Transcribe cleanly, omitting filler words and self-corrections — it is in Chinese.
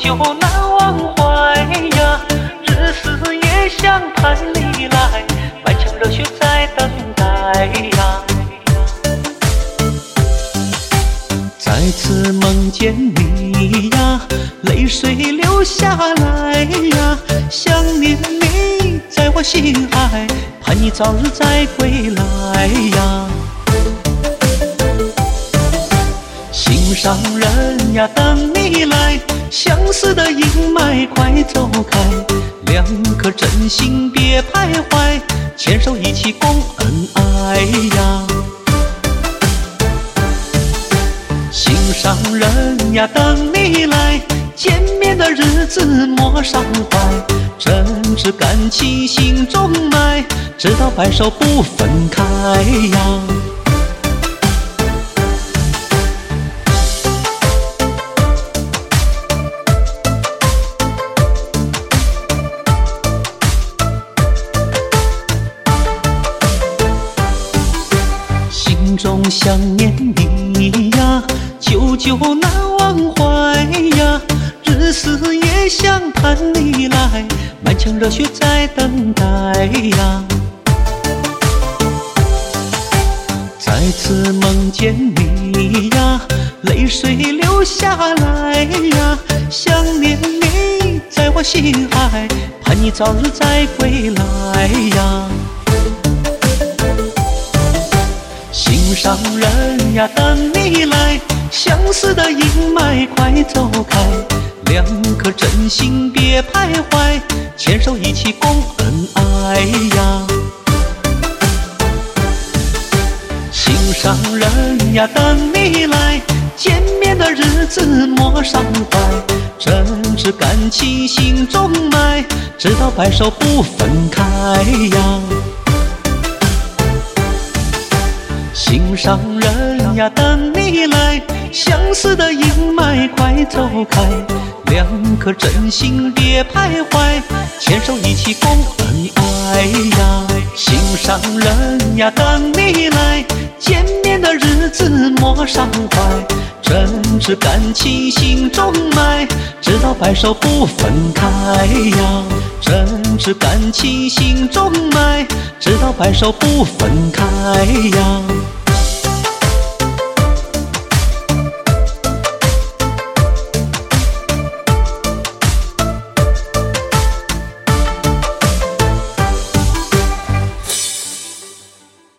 久难忘怀呀，日思夜想盼你来，满腔热血在等待呀。再次梦见你呀，泪水流下来呀，想念你在我心海，盼你早日再归来呀。心上人呀，等你来，相思的阴霾快走开，两颗真心别徘徊，牵手一起共恩爱呀。心上人呀，等你来，见面的日子莫伤怀，真挚感情心中埋，直到白首不分开呀。心中想念你呀，久久难忘怀呀，日思夜想盼你来，满腔热血在等待呀。再次梦见你呀，泪水流下来呀，想念你在我心海，盼你早日再归来呀。心上人呀，等你来，相思的阴霾快走开，两颗真心别徘徊，牵手一起共恩爱呀。心上人呀，等你来，见面的日子莫伤怀，真挚感情心中埋，直到白首不分开呀。心上人呀，等你来，相思的阴霾快走开，两颗真心别徘徊，牵手一起共恩爱呀。心上人呀，等你来，见面的日子莫伤怀，真挚感情心中埋，直到白首不分开呀。真挚感情心中埋，直到白首不分开呀。